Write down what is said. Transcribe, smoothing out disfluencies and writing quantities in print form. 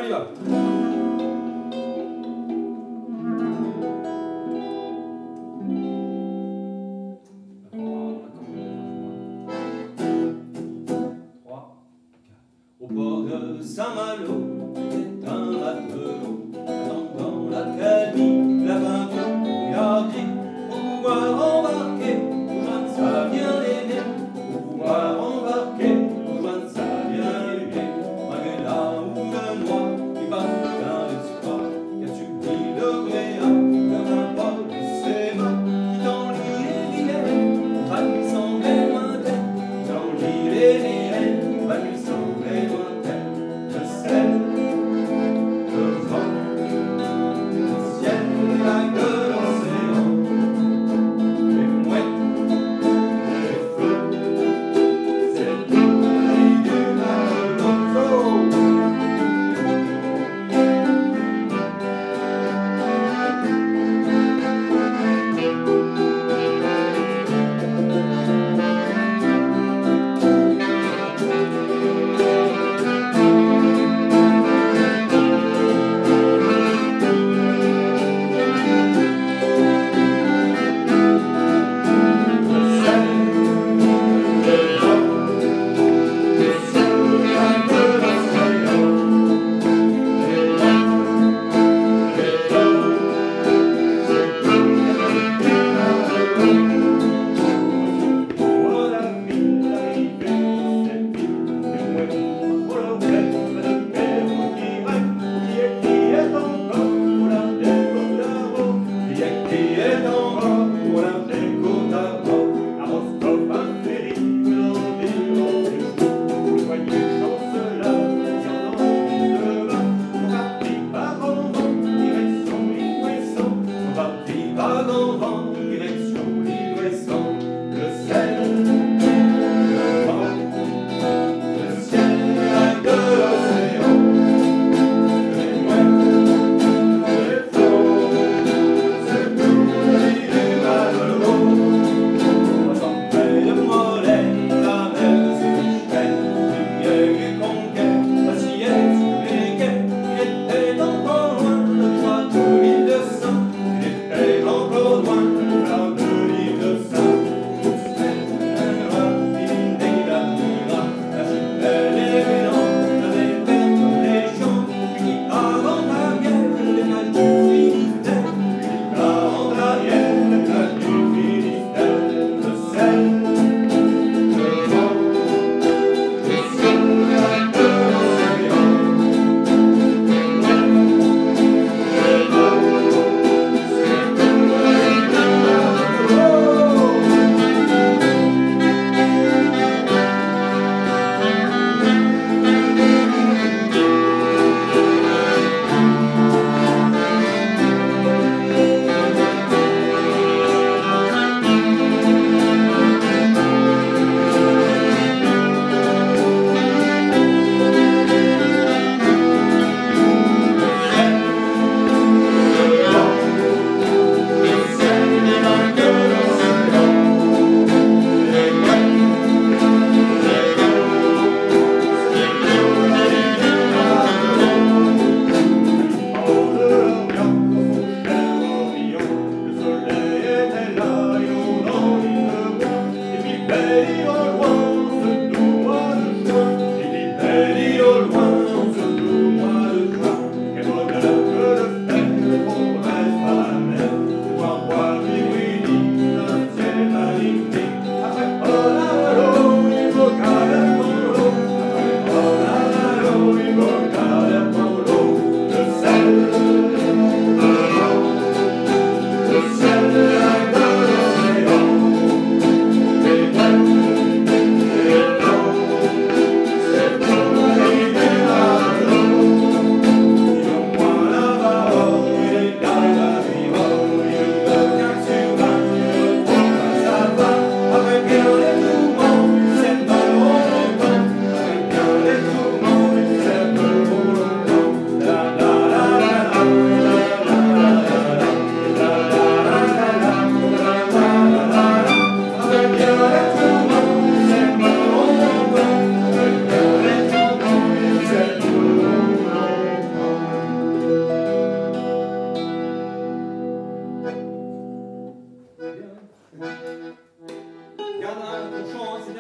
y va. Au port de Saint-Malo, c'est un matelot, attendant l'Acadie, la 22 milliardier, pour pouvoir embarquer, pour joindre sa bien-aimée, pour pouvoir embarquer, pour joindre sa bien-aimée. Malgré la houle noire, qui bat plein d'espoir, qu'as-tu pris de Bréa, comme un Paul et ses mains, qui dans l'île est vieille, qui semblait lointaine, dans l'île est vieille.